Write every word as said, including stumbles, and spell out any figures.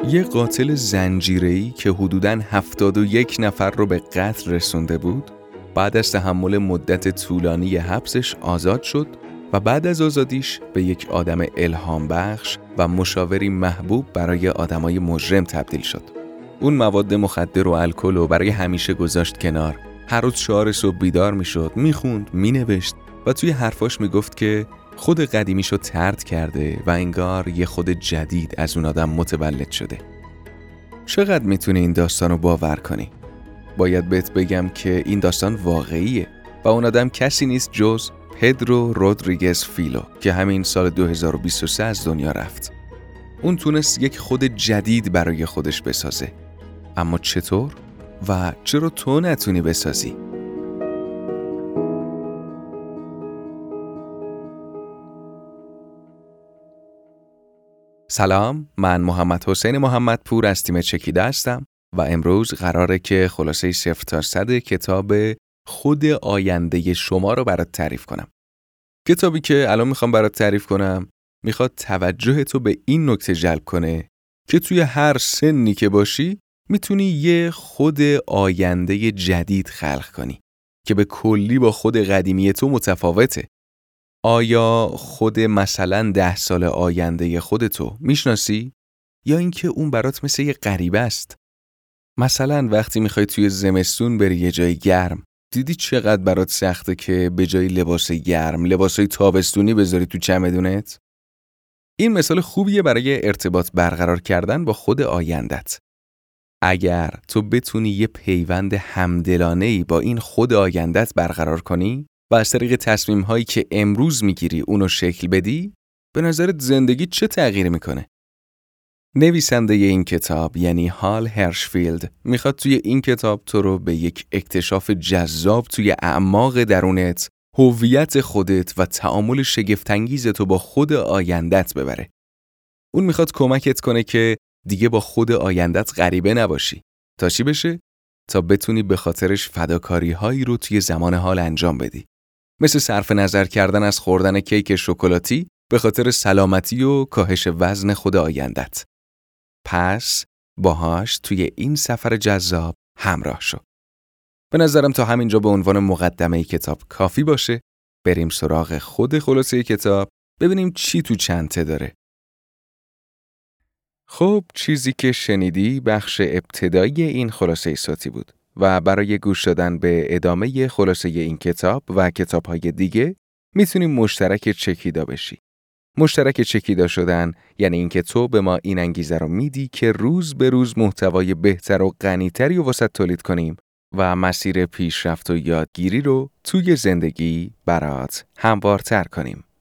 یه قاتل زنجیره‌ای که حدوداً هفتاد و یک نفر رو به قتل رسونده بود، بعد از تحمل مدت طولانی حبسش آزاد شد و بعد از آزادیش به یک آدم الهام بخش و مشاوری محبوب برای آدمای مجرم تبدیل شد. اون مواد مخدر و الکل رو برای همیشه گذاشت کنار. هر روز چهار صبح بیدار میشد، میخوند، مینوشت و توی حرفاش میگفت که خود قدیمیشو طرد کرده و انگار یه خود جدید از اون آدم متولد شده. چقدر میتونی این داستان رو باور کنی؟ باید بهت بگم که این داستان واقعیه و اون آدم کسی نیست جز پدرو رودریگز فیلو که همین سال دو هزار و بیست و سه از دنیا رفت. اون تونست یک خود جدید برای خودش بسازه. اما چطور؟ و چرا تو نتونی بسازی؟ سلام، من محمد حسین محمدپور از تیم چکیده هستم و امروز قراره که خلاصه صفر تا صد کتاب خود آینده شما رو برات تعریف کنم. کتابی که الان میخوام برات تعریف کنم میخواد توجه تو به این نکته جلب کنه که توی هر سنی که باشی میتونی یه خود آینده جدید خلق کنی که به کلی با خود قدیمی تو متفاوته. آیا خود مثلا ده سال آینده خودتو میشناسی؟ یا اینکه اون برات مثل یه غریبه است؟ مثلا وقتی میخوای توی زمستون بری یه جای گرم، دیدی چقدر برات سخته که به جای لباس گرم لباسای تابستونی بذاری تو چمدونت؟ این مثال خوبیه برای ارتباط برقرار کردن با خود آیندت. اگر تو بتونی یه پیوند همدلانه‌ای با این خود آیندت برقرار کنی و از طریق تصمیم هایی که امروز میگیری اونو شکل بدی، به نظرت زندگی چه تغییر میکنه؟ نویسنده این کتاب یعنی هال هرشفیلد میخواد توی این کتاب تو رو به یک اکتشاف جذاب توی اعماق درونت، هویت خودت و تعامل شگفت‌انگیز تو با خود آیندت ببره. اون میخواد کمکت کنه که دیگه با خود آیندت غریبه نباشی. تا چی بشه؟ تا بتونی به خاطرش فداکاری هایی رو توی زمان حال انجام بدی. مثل صرف نظر کردن از خوردن کیک شکلاتی به خاطر سلامتی و کاهش وزن خود آیندت. پس باهاش توی این سفر جذاب همراه شو. به نظرم تا همینجا به عنوان مقدمه کتاب کافی باشه. بریم سراغ خود خلاصه کتاب، ببینیم چی تو چنته داره. خب چیزی که شنیدی بخش ابتدایی این خلاصه صوتی بود و برای گوش دادن به ادامه خلاصه این کتاب و کتاب‌های دیگه میتونی مشترک چکیدا بشی. مشترک چکیدا شدن یعنی اینکه تو به ما این انگیزه رو میدی که روز به روز محتوای بهتر و غنی‌تری رو واسه تولید کنیم و مسیر پیشرفت و یادگیری رو توی زندگی برات هموارتر کنیم.